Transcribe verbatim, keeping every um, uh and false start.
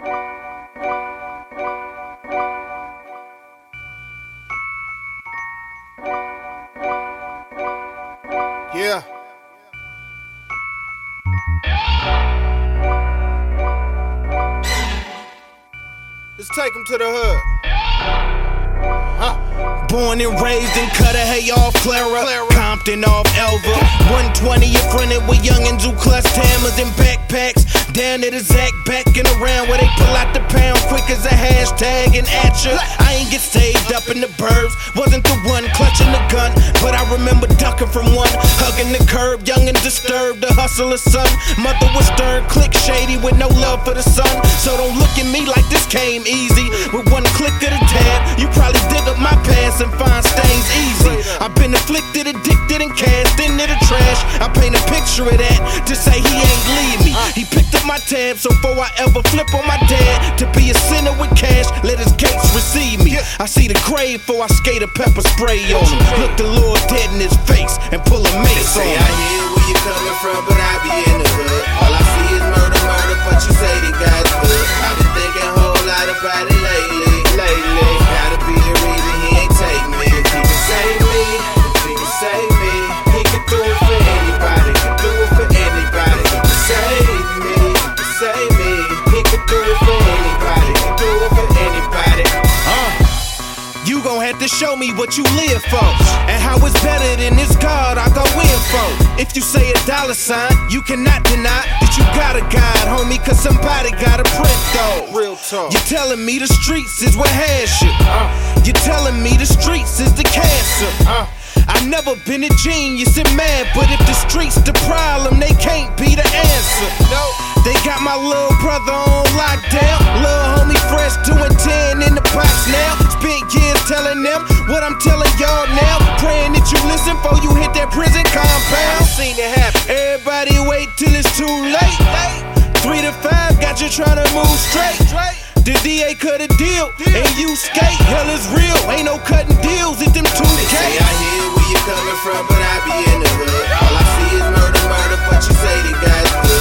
Yeah. Let's take him to the hood. Huh? Born and raised in Cudahy off Clara, Compton off Elva. one twenty in front of with youngins who clutched hammers and backpacks. Down to the Zach, backing around where they pull out the pound quick as a hashtag and at ya. I ain't get saved up in the burbs, wasn't the one clutching the gun, but I remember ducking from one, hugging the curb, young and disturbed, the hustler's son. Mother was stern, click shady with no love for the son. So don't look at me like this came easy. With one click of the tab, you probably dig up my past and find stains easy. I've been afflicted, addicted, and cast into the trash. I paint a picture of that to say he ain't leave me. He picked up my tab, so before I ever flip on my dad, to be a sinner with cash, let his gates receive me. I see the grave before I skate a pepper spray on him. Look the Lord dead in his face and pull a mace on They say him. I hear where you coming from, but I be in the hood. All I see is murder, murder, but you say they got good. I've been thinking a whole lot about it lately, lately. Gotta be the reason he ain't take me. If he can save me, if he can save me, he can do it for anybody, can do it for anybody. He can save me, he can save me, he can do it for anybody, can do it for anybody. Uh, you gon' have to show me what you live for, and how it's better than this God I go in for. If you say a dollar sign, you cannot deny that you got a God, homie, cause somebody got a print though. Real talk. You're telling me the streets is what has you. Uh, you're telling me the streets is the cancer. Uh, I've never been a genius and mad, but if the streets the problem, they can't be the answer. No. They got my little brother on lockdown. Little homie fresh doing ten in the box now. Spent years telling them what I'm telling y'all now. Praying that you listen before you hit that prison compound. Seen it happen. Everybody wait till it's too late. Three to five got you trying to move straight. The D A cut a deal and you skate. Hell is real, ain't no cutting deals at them two They say I K. hear where you coming from, but I be in the hood. All I see is murder, murder, but you say they got good.